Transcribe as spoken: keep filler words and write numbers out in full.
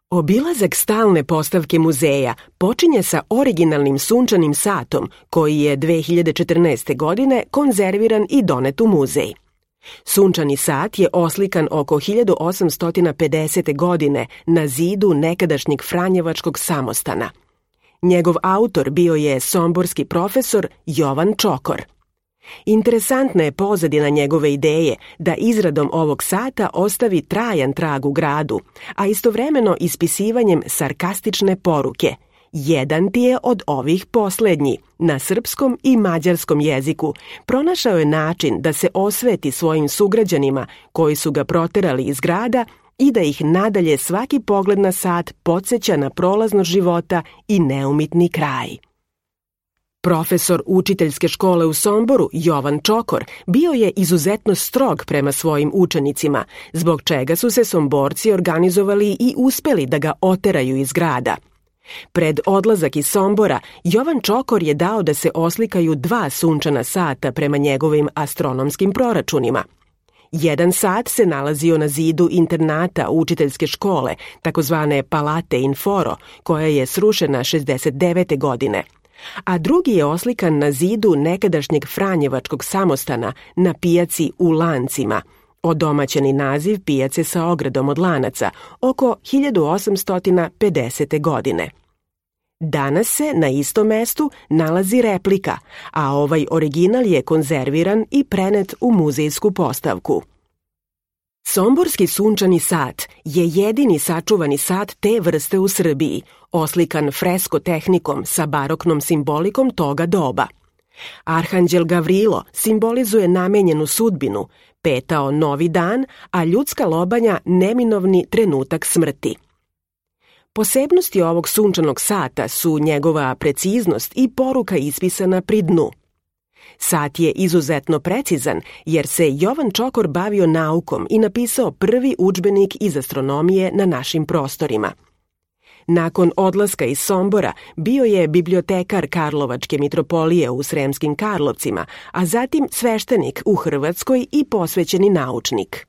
Obilazak stalne postavke muzeja počinje sa originalnim sunčanim satom koji je dve hiljade četrnaeste. godine konzerviran i donet u muzej. Sunčani sat je oslikan oko hiljadu osamsto pedesete. godine na zidu nekadašnjeg Franjevačkog samostana. Njegov autor bio je somborski profesor Jovan Čokor. Interesantna je pozadina njegove ideje da izradom ovog sata ostavi trajan trag u gradu, a istovremeno ispisivanjem sarkastične poruke. Jedan ti je od ovih poslednji, na srpskom i mađarskom jeziku, pronašao je način da se osveti svojim sugrađanima koji su ga proterali iz grada i da ih nadalje svaki pogled na sat podsjeća na prolaznost života i neumitni kraj. Profesor učiteljske škole u Somboru, Jovan Čokor, bio je izuzetno strog prema svojim učenicima, zbog čega su se Somborci organizovali i uspeli da ga oteraju iz grada. Pred odlazak iz Sombora, Jovan Čokor je dao da se oslikaju dva sunčana sata prema njegovim astronomskim proračunima. Jedan sat se nalazio na zidu internata učiteljske škole, takozvane Palate in Foro, koja je srušena šezdeset devete. godine, a drugi je oslikan na zidu nekadašnjeg Franjevačkog samostana na pijaci u Lancima, odomaćeni naziv pijace sa ogradom od lanaca, oko hiljadu osamsto pedesete. godine. Danas se na istom mestu nalazi replika, a ovaj original je konzerviran i prenet u muzejsku postavku. Somborski sunčani sat je jedini sačuvani sat te vrste u Srbiji, oslikan fresko tehnikom sa baroknom simbolikom toga doba. Arhanđel Gavrilo simbolizuje namenjenu sudbinu, petao novi dan, a ljudska lobanja neminovni trenutak smrti. Posebnosti ovog sunčanog sata su njegova preciznost i poruka ispisana pri dnu. Sat je izuzetno precizan jer se Jovan Čokor bavio naukom i napisao prvi udžbenik iz astronomije na našim prostorima. Nakon odlaska iz Sombora bio je bibliotekar Karlovačke mitropolije u Sremskim Karlovcima, a zatim sveštenik u Hrvatskoj i posvećeni naučnik.